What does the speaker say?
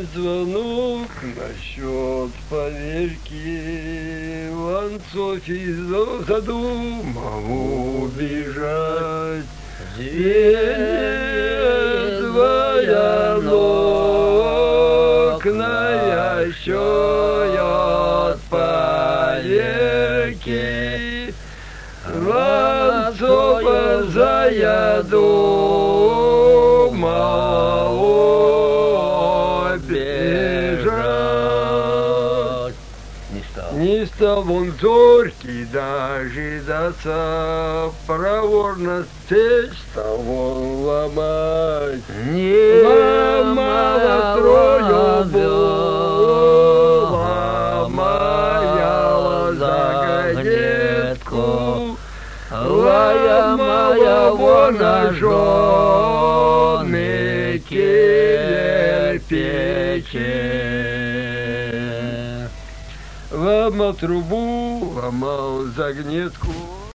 звонок насчет поверки, Ланцов из задумал убежать. Звездная окна ящают поверки, Ланцова задумал бежать. Не стал он зоркий дожидаться, проворно цепь стал он ломать. Не ломала трою был, ломаяла загонетку, ломала вона жены кирпичи. Ломал трубу, ломал загнетку.